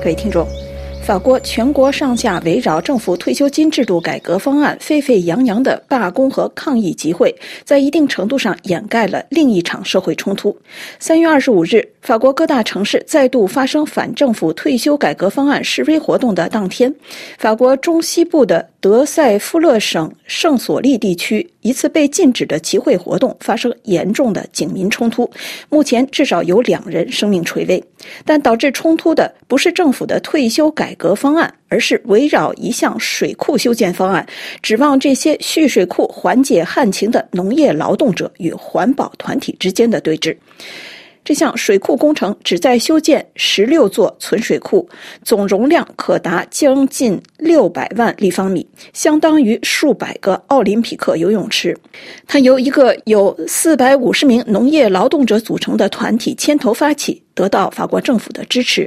各位听众，法国全国上下围绕政府退休金制度改革方案沸沸扬扬的罢工和抗议集会，在一定程度上掩盖了另一场社会冲突。3月25日，法国各大城市再度发生反政府退休改革方案示威活动的当天，法国中西部的德塞夫勒省圣索利地区一次被禁止的集会活动发生严重的警民冲突，目前至少有2人生命垂危。但导致冲突的不是政府的退休改革方案，而是围绕一项水库修建方案，指望这些蓄水库缓解旱情的农业劳动者与环保团体之间的对峙。这项水库工程旨在修建16座存水库，总容量可达将近600万立方米，相当于数百个奥林匹克游泳池。它由一个有450名农业劳动者组成的团体牵头发起，得到法国政府的支持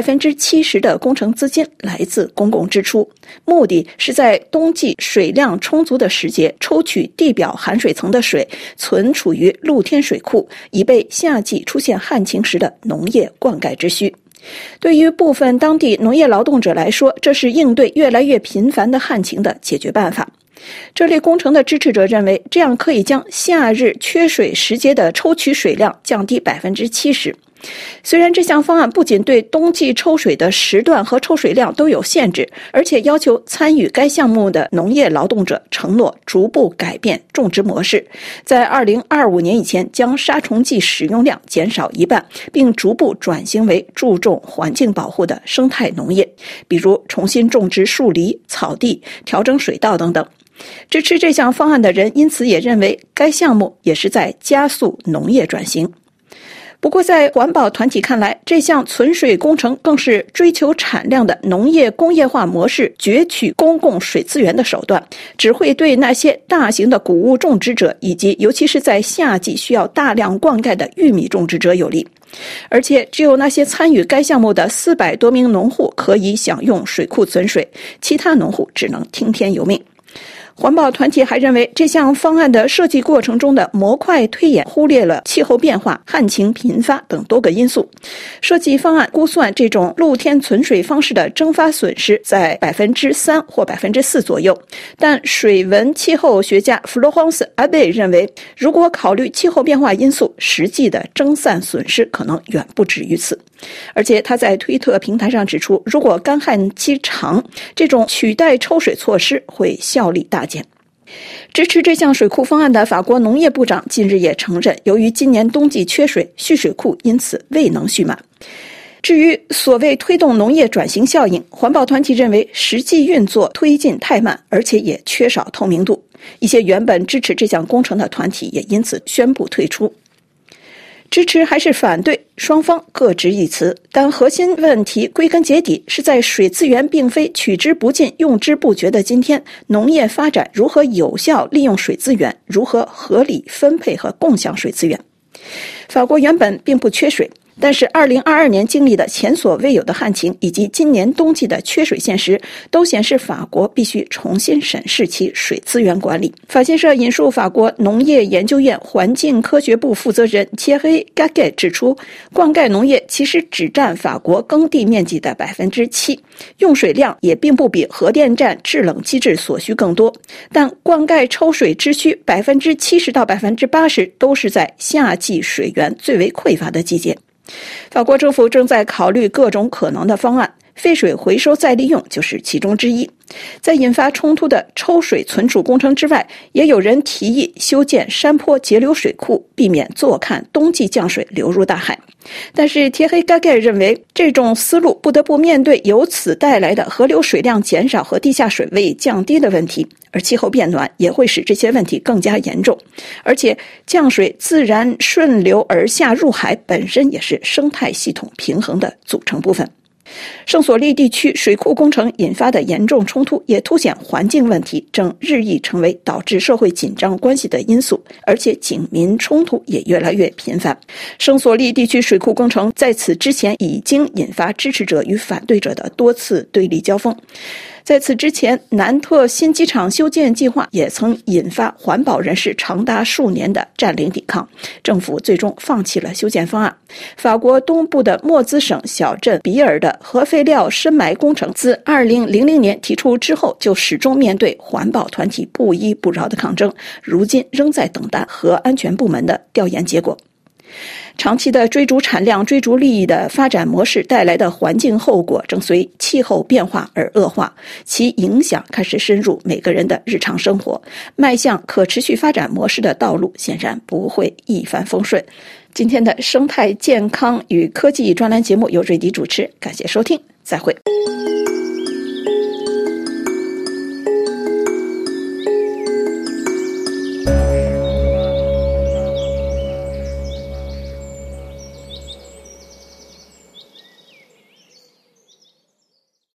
，70%的工程资金来自公共支出，目的是在冬季水量充足的时节抽取地表含水层的水，存储于露天水库，以备夏季出现旱情时的农业灌溉之需。对于部分当地农业劳动者来说，这是应对越来越频繁的旱情的解决办法。这类工程的支持者认为，这样可以将夏日缺水时节的抽取水量降低70%。虽然这项方案不仅对冬季抽水的时段和抽水量都有限制，而且要求参与该项目的农业劳动者承诺逐步改变种植模式，在2025年以前将杀虫剂使用量减少1半，并逐步转型为注重环境保护的生态农业，比如重新种植树篱、草地、调整水道等等。支持这项方案的人因此也认为，该项目也是在加速农业转型。不过在环保团体看来，这项存水工程更是追求产量的农业工业化模式攫取公共水资源的手段，只会对那些大型的谷物种植者以及尤其是在夏季需要大量灌溉的玉米种植者有利。而且只有那些参与该项目的400多名农户可以享用水库存水，其他农户只能听天由命。环保团体还认为，这项方案的设计过程中的模块推演忽略了气候变化、旱情频发等多个因素。设计方案估算这种露天存水方式的蒸发损失在3%或4%左右，但水文气候学家弗洛朗斯·阿贝认为，如果考虑气候变化因素，实际的蒸散损失可能远不止于此。而且他在推特平台上指出，如果干旱期长，这种取代抽水措施会效力大减。支持这项水库方案的法国农业部长近日也承认，由于今年冬季缺水，蓄水库因此未能蓄满。至于所谓推动农业转型效应，环保团体认为实际运作推进太慢，而且也缺少透明度。一些原本支持这项工程的团体也因此宣布退出。支持还是反对，双方各执一词，但核心问题归根结底是在水资源并非取之不尽、用之不绝的今天，农业发展如何有效利用水资源，如何合理分配和共享水资源。法国原本并不缺水，但是2022年经历的前所未有的旱情以及今年冬季的缺水现实，都显示法国必须重新审视其水资源管理。法新社引述法国农业研究院环境科学部负责人切黑·嘎盖指出，灌溉农业其实只占法国耕地面积的7%，用水量也并不比核电站制冷机制所需更多，但灌溉抽水之需70%到80%都是在夏季水源最为匮乏的季节。法国政府正在考虑各种可能的方案，废水回收再利用就是其中之一。在引发冲突的抽水存储工程之外，也有人提议修建山坡截流水库，避免坐看冬季降水流入大海。但是贴黑盖盖认为，这种思路不得不面对由此带来的河流水量减少和地下水位降低的问题，而气候变暖也会使这些问题更加严重。而且降水自然顺流而下入海本身也是生态系统平衡的组成部分。圣索利地区水库工程引发的严重冲突也凸显环境问题正日益成为导致社会紧张关系的因素，而且警民冲突也越来越频繁。圣索利地区水库工程在此之前已经引发支持者与反对者的多次对立交锋。 在此之前，南特新机场修建计划也曾引发环保人士长达数年的占领抵抗，政府最终放弃了修建方案。法国东部的莫兹省小镇比尔的核废料深埋工程自2000年提出之后，就始终面对环保团体不依不饶的抗争，如今仍在等待核安全部门的调研结果。长期的追逐产量、追逐利益的发展模式带来的环境后果正随气候变化而恶化，其影响开始深入每个人的日常生活。迈向可持续发展模式的道路显然不会一帆风顺。今天的生态健康与科技专栏节目由瑞迪主持，感谢收听，再会。